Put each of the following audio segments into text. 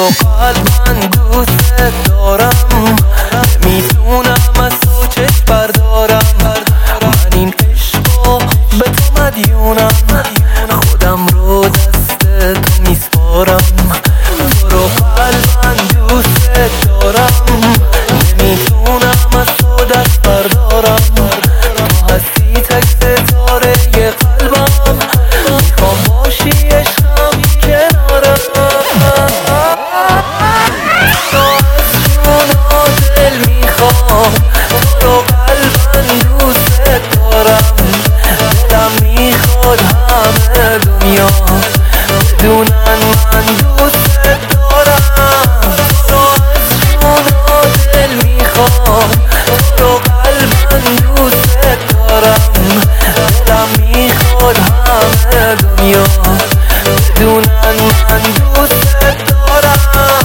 رو قلبم دوست دارم، نمیتونم از تو چشم بردارم. من این عشقو به تو مدیونم، خودم رو دست تو میسپارم. تو رو قلبم دوست دارم، نمیتونم از تو دست بردارم. تو هستی تک ستاره قلبم، میخوام باشی عشقم کنارم. تو از جونا دل میخوام، تو رو قلبم دوست دارم. دلم میخواد همه دنیا بدونن من دوست دارم. تو از جونا دل میخوام، تو رو قلبم دوست دارم. دلم میخواد همه دنیا بدونن من دوست دارم.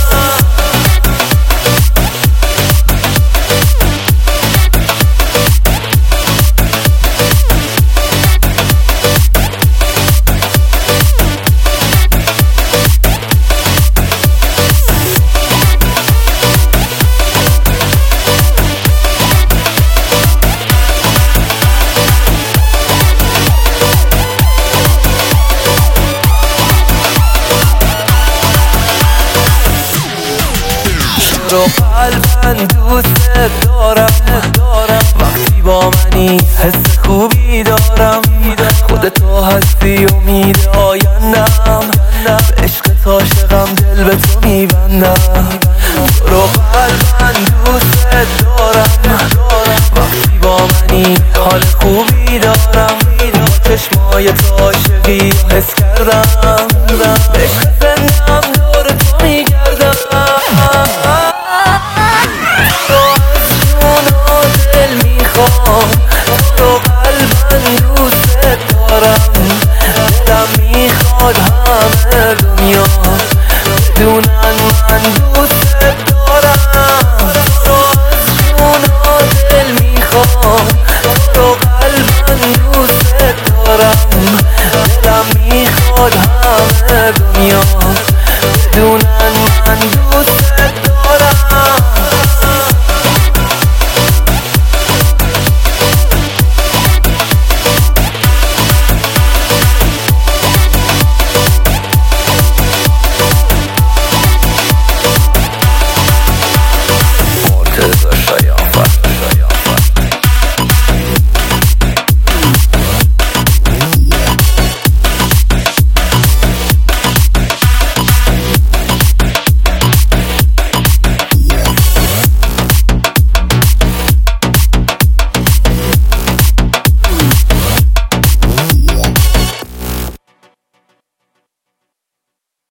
رو قلبم دوست دارم، وقتی با منی حس خوبی دارم. خودتو هستی امید آیندم، به عشقت عاشقم دل به تو میبندم. تو رو قلبم دوست دارم، وقتی با منی حال خوبی دارم. با چشمای تو عاشقی حس کردم، به عشق زندم دور تو میگردم. تو رو قلبم دوست دارم، دلم میخواد همه دنیا بدونن من دوست دارم. تو از جونا دل میخوام، تو رو قلبم دوست دارم. دلم میخواد